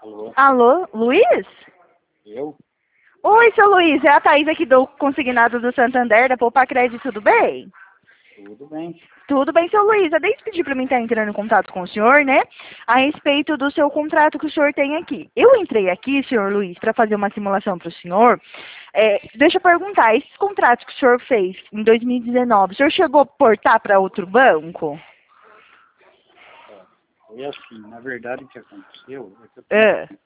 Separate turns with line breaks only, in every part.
Alô?
Alô, Luiz?
Eu?
Oi, seu Luiz, é a Thaís aqui do Consignado do Santander, da Poupa Crédito, tudo bem?
Tudo bem.
Tudo bem, seu Luiz. Eu desde pedir para mim estar entrando em contato com o senhor, né? A respeito do seu contrato que o senhor tem aqui. Eu entrei aqui, senhor Luiz, para fazer uma simulação para o senhor. Deixa eu perguntar, esses contratos que o senhor fez em 2019, o senhor chegou a portar para outro banco?
Ó, foi assim, na verdade o que aconteceu é que eu
É.
tenho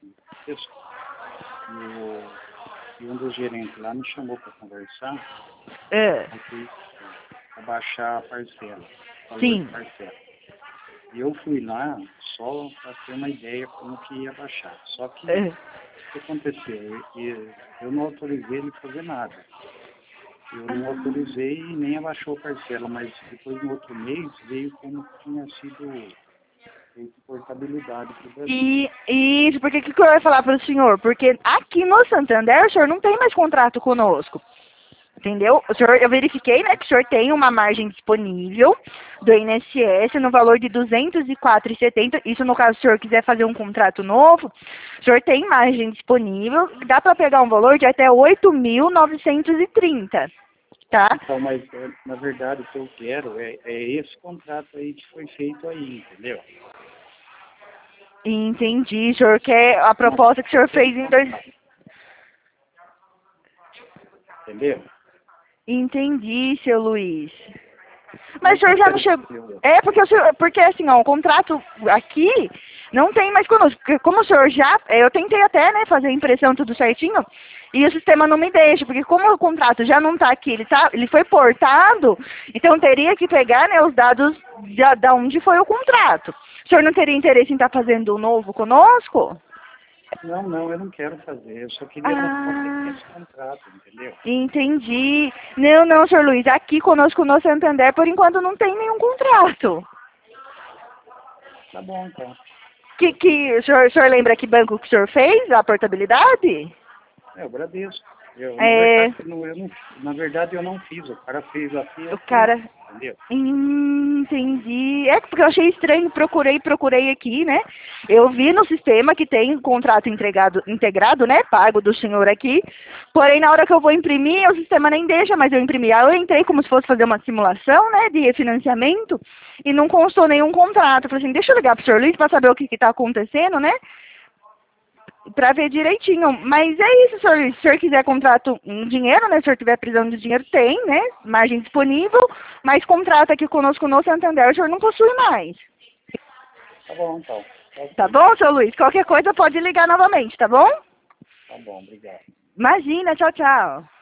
e um dos gerentes lá me chamou para conversar
É.
para baixar a parcela, o valor de
Sim.
parcela. E eu fui lá só para ter uma ideia como que ia baixar. Só que
É.
o que aconteceu? Eu não autorizei ele a fazer nada. Eu não autorizei e nem abaixou a parcela, mas depois no outro mês veio como que tinha sido feito portabilidade para o Brasil.
E isso, porque o que eu ia falar para o senhor? Porque aqui no Santander o senhor não tem mais contrato conosco. Entendeu? O senhor, eu verifiquei, né, que o senhor tem uma margem disponível do INSS no valor de R$ 204,70. Isso no caso, se o senhor quiser fazer um contrato novo, o senhor tem margem disponível. Dá para pegar um valor de até 8.930, tá?
Então, mas na verdade o que eu quero é esse contrato aí que foi feito aí, entendeu?
Entendi. O senhor quer a
Não,
proposta que o senhor fez em dois...
entendeu?
Entendi, seu Luiz. Mas o
Mas
senhor
não
já não
quero
chegou.
fazer.
É, porque, porque assim, ó, o contrato aqui não tem mais conosco. Porque como o senhor já. Eu tentei até, né, fazer a impressão tudo certinho. E o sistema não me deixa, porque como o contrato já não está aqui, ele foi portado, então teria que pegar, né, os dados da onde foi o contrato. O senhor não teria interesse em estar fazendo um novo conosco?
Não, eu não quero fazer. Eu só queria mostrar que tem
Ah,
esse contrato, entendeu?
entendi. Não, senhor Luiz, aqui conosco no Santander, por enquanto, não tem nenhum contrato.
Tá bom, então.
O senhor lembra que banco que o senhor fez a portabilidade?
Eu agradeço.
É,
Na verdade, eu não fiz. O cara fez aqui,
o
eu fiz.
cara.
Entendeu?
Entendi. É porque eu achei estranho, procurei aqui, né? Eu vi no sistema que tem contrato integrado, né? Pago do senhor aqui. Porém, na hora que eu vou imprimir, o sistema nem deixa mais eu imprimir. Aí eu entrei como se fosse fazer uma simulação, né? De refinanciamento e não constou nenhum contrato. Eu falei assim, deixa eu ligar pro senhor Luiz para saber o que está acontecendo, né? Para ver direitinho. Mas é isso, senhor. Se o senhor quiser contrato em dinheiro, né? Se o senhor tiver prisão de dinheiro, tem, né? Margem disponível, mas contrato aqui conosco no Santander, o senhor não possui mais.
Tá bom, então.
Tá
Ok.
bom, seu Luiz? Qualquer coisa pode ligar novamente, tá bom?
Tá bom, obrigado.
Imagina, tchau, tchau.